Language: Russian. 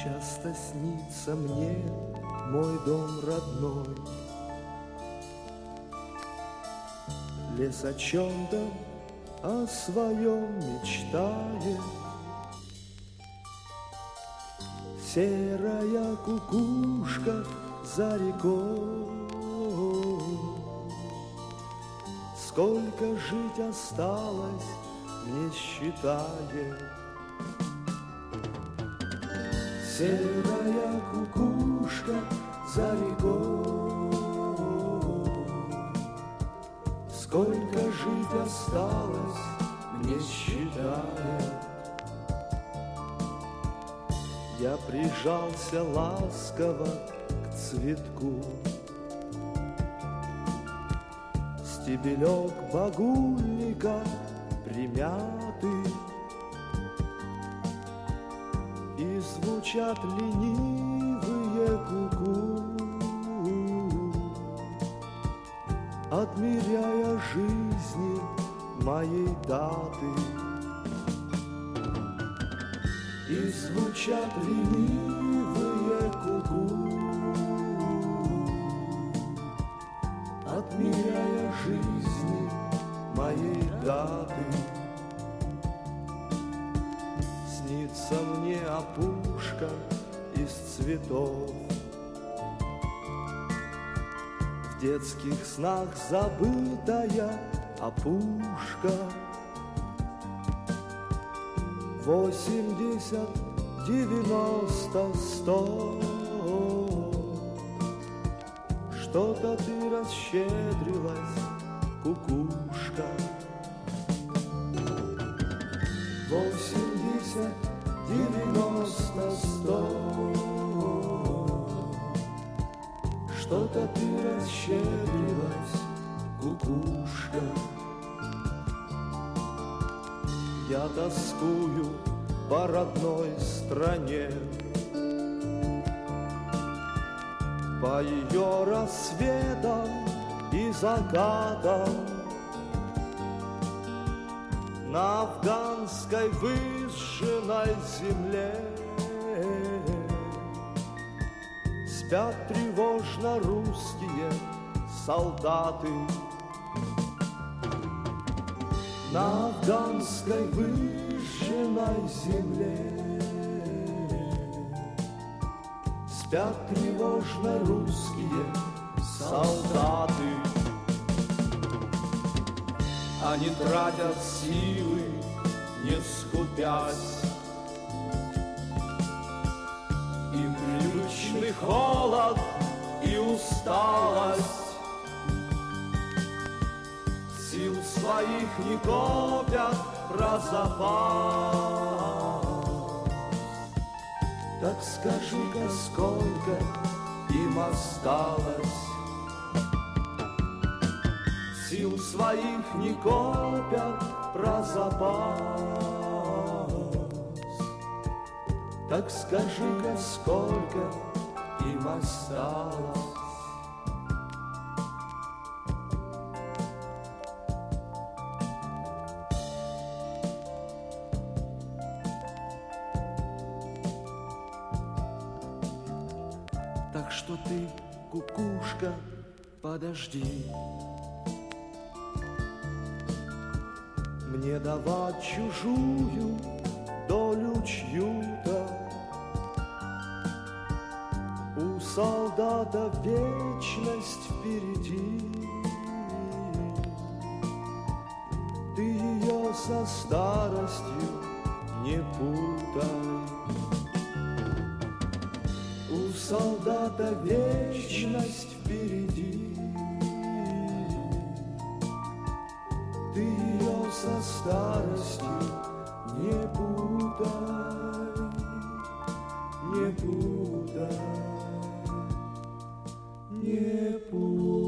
Часто снится мне мой дом родной. Лес о чем-то, о своем мечтает. Серая кукушка за рекой. Сколько жить осталось, не считает. Серая кукушка за рекой. Сколько жить осталось, не считает. Я прижался ласково к цветку. Стебелек багульника примятый, и звучат ленивые ку-ку, отмеряя жизни моей даты. И звучат ленивые ку-ку, отмеряя жизни моей даты. Снится мне опушка из цветов, в детских снах забытая опушка. 80, 90, 100. Что-то ты расщедрилась, кукушка. 80, 90, 100. Что-то ты расщедрилась, кукушка. Я тоскую по родной стране, по ее рассветам и закатам. На афганской выжженной земле спят тревожно русские солдаты. На афганской выжженной земле спят тревожно русские солдаты. Они тратят силы, не скупясь. Им привычный холод и усталость. Сил своих не копят про запас. Так скажи-ка, сколько им осталось? Сил своих не копят про запас. Так скажи-ка, сколько им осталось? Так что ты, кукушка, подожди. Мне давать чужую долю чью-то. У солдата вечность впереди. Ты ее со старостью не путай. У солдата вечность впереди. Ты ее со старостью не путай, не путай, не путай.